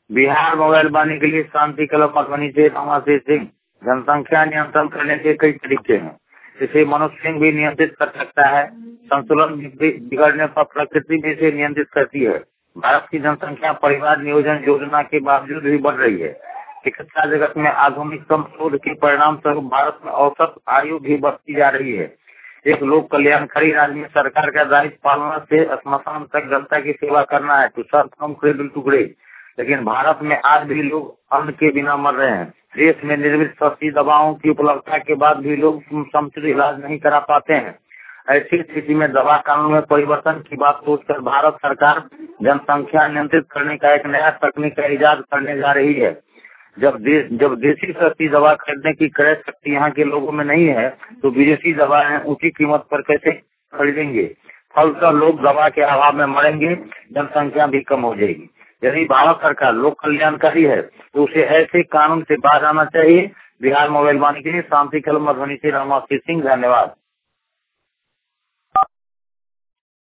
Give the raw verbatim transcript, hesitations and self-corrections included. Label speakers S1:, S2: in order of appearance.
S1: Bihar mobile वाणी के लिए शांति club Madhubani से रामाशीष सिंह। जनसंख्या नियंत्रण करने के कई तरीके हैं। इसे मनुष्य सिंह भी नियंत्रित कर सकता है। संतुलन बिगड़ने पर प्रकृति भी इसे नियंत्रित करती है। भारत की जनसंख्या परिवार नियोजन योजना के बावजूद भी बढ़ रही है। चिकित्सा जगत में आधुनिक कम शोध के परिणाम स्वरूप भारत में औसत आयु भी बढ़ती जा रही है। एक लोक कल्याणकारी राज्य में सरकार का दायित्व पालना से स्मशान तक जनता की सेवा करना है। तो सब कम करे दिल टुकड़े, लेकिन भारत में आज भी लोग अन्न के बिना मर रहे हैं। देश में निर्मित सस्ती दवाओं की उपलब्धता के बाद भी लोग समुचित इलाज नहीं करा पाते हैं। ऐसी स्थिति में दवा कानून में परिवर्तन की बात सोचकर भारत सरकार जनसंख्या नियंत्रित करने का एक नया तकनीक का इजाद करने जा रही है। जब देश जब देसी सस्ती दवा खरीदने की क्रय शक्ति यहाँ के लोगों में नहीं है, तो विदेशी दवाएं ऊंची कीमत पर कैसे खरीदेंगे। फलतः लोग दवा के अभाव में मरेंगे, जनसंख्या भी कम हो जाएगी। यदि भारत सरकार लोक कल्याणकारी है तो उसे ऐसे कानून से बाहर आना चाहिए। बिहार मोबाइल वाणी के लिए शांति क्लब मधुबनी से रामाशीष सिंह। धन्यवाद।